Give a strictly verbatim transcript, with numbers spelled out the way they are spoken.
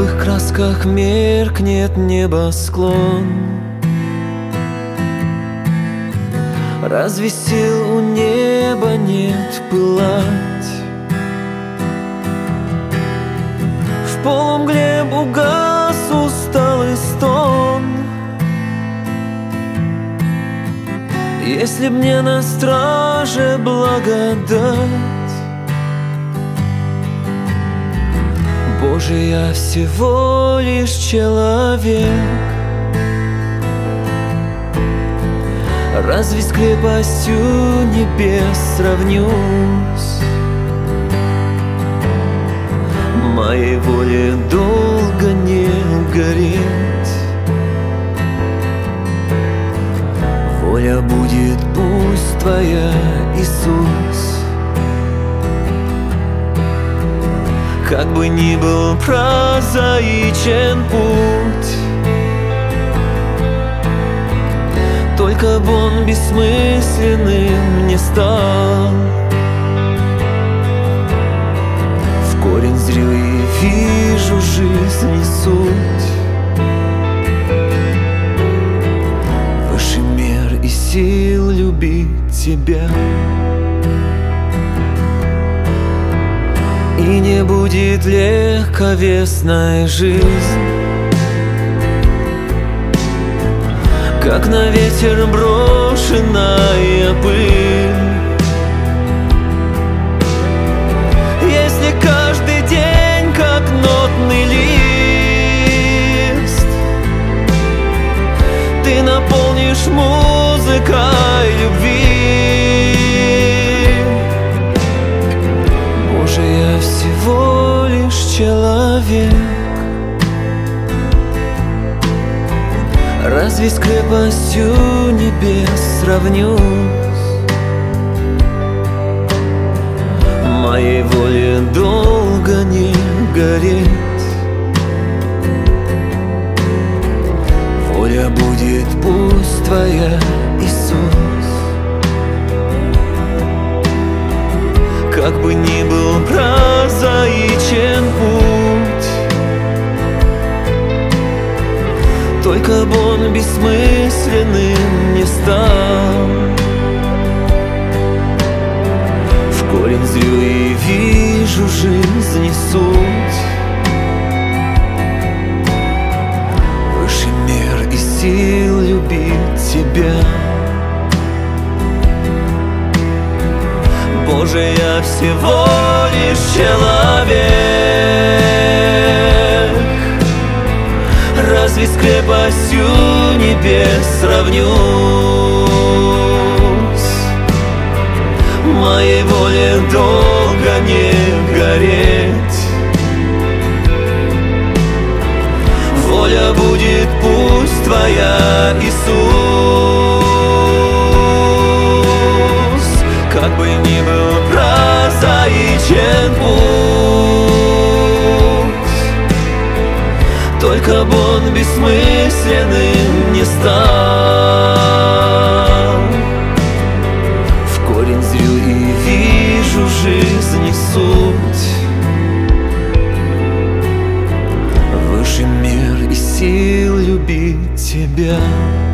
в их красках меркнет небосклон. Разве сил у неба нет пылать? В полумгле угас усталый стон. Если б мне на страже благодать, Боже, я всего лишь человек. Разве с крепостью небес сравнюсь? Моей воле долго не гореть. Воля будет, пусть Твоя, Иисус. Как бы ни был прозаичен путь, только б он бессмысленным не стал. В корень зрю и вижу жизнь и суть, выше мер и сил любить Тебя. И не будет легковесной жизнь, как на ветер брошенная пыль. Если каждый день как нотный лист ты наполнишь музыкой любви, Боже, я всего лишь человек. Разве с крепостью небес сравнюсь? Моей воле долго не гореть. Воля будет, пусть Твоя, Иисус. Как бы ни был прозаичен путь, только б он бессмысленным не стал. В корень зрю и вижу жизнь и суть, выше мер и сил любить Тебя. Боже, я всего лишь человек. Разве с крепостью небес сравнюсь? Моей воле долго не гореть. Воля будет, пусть Твоя, Иисус. Как бы ни был прозаичен путь, только б он бессмысленным не стал. В корень зрю и вижу жизнь и суть, выше мер и сил любить Тебя.